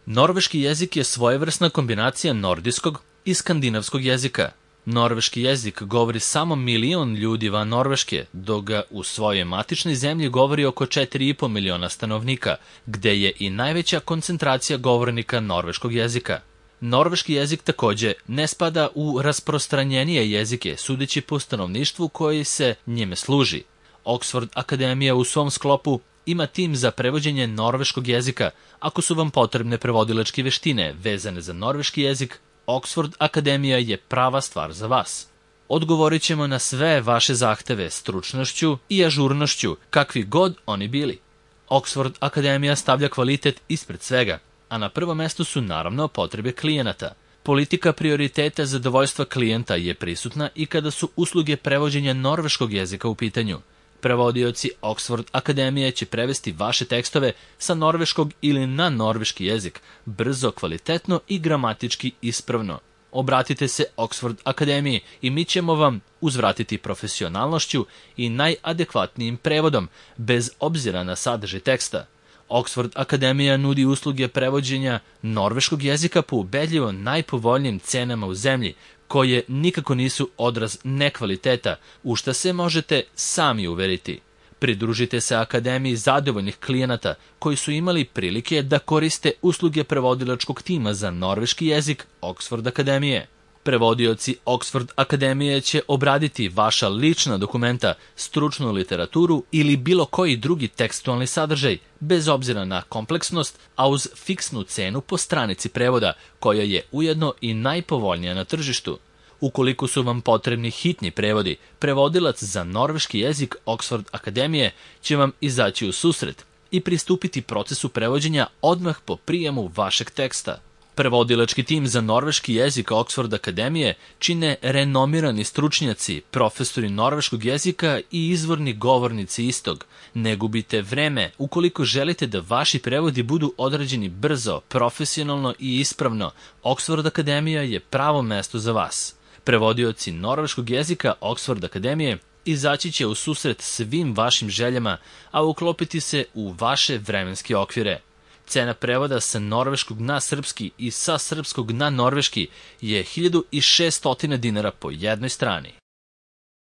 Norveški jezik je svojevrsna kombinacija nordijskog i skandinavskog jezika. Norveški jezik govori samo 1 milion ljudi van Norveške, dok ga u svojoj matičnoj zemlji govori oko 4,5 miliona stanovnika, gde je i najveća koncentracija govornika norveškog jezika. Norveški jezik takođe ne spada u rasprostranjenije jezike, sudeći po stanovništvu koji se njime služi. Oxford Akademija u svom sklopu ima tim za prevođenje norveškog jezika. Ako su vam potrebne prevodilačke veštine vezane za norveški jezik, Oxford Akademija je prava stvar za vas. Odgovorit ćemo na sve vaše zahteve stručnošću i ažurnošću, kakvi god oni bili. Oxford Akademija stavlja kvalitet ispred svega, a na prvom mestu su naravno potrebe klijenata. Politika prioriteta zadovoljstva klijenta je prisutna i kada su usluge prevođenja norveškog jezika u pitanju. Prevodioci Oxford Akademije će prevesti vaše tekstove sa norveškog ili na norveški jezik, brzo, kvalitetno i gramatički ispravno. Obratite se Oxford Akademiji i mi ćemo vam uzvratiti profesionalnošću i najadekvatnijim prevodom, bez obzira na sadržaj teksta. Oxford Akademija nudi usluge prevođenja norveškog jezika po ubedljivo najpovoljnijim cenama u zemlji, koje nikako nisu odraz nekvaliteta, u šta se možete sami uveriti. Pridružite se Akademiji zadovoljnih klijenata koji su imali prilike da koriste usluge prevodilačkog tima za norveški jezik Oxford Akademije. Prevodioci Oxford Akademije će obraditi vaša lična dokumenta, stručnu literaturu ili bilo koji drugi tekstualni sadržaj, bez obzira na kompleksnost, a uz fiksnu cenu po stranici prevoda, koja je ujedno i najpovoljnija na tržištu. Ukoliko su vam potrebni hitni prevodi, prevodilac za norveški jezik Oxford Akademije će vam izaći u susret i pristupiti procesu prevođenja odmah po prijemu vašeg teksta. Prevodilački tim za norveški jezik Oxford Akademije čine renomirani stručnjaci, profesori norveškog jezika i izvorni govornici istog. Ne gubite vreme ukoliko želite da vaši prevodi budu odrađeni brzo, profesionalno i ispravno. Oxford Akademija je pravo mesto za vas. Prevodioci norveškog jezika Oxford Akademije izaći će u susret svim vašim željama, a uklopiti se u vaše vremenske okvire. Cena prevoda sa norveškog na srpski i sa srpskog na norveški je 1600 dinara po jednoj strani.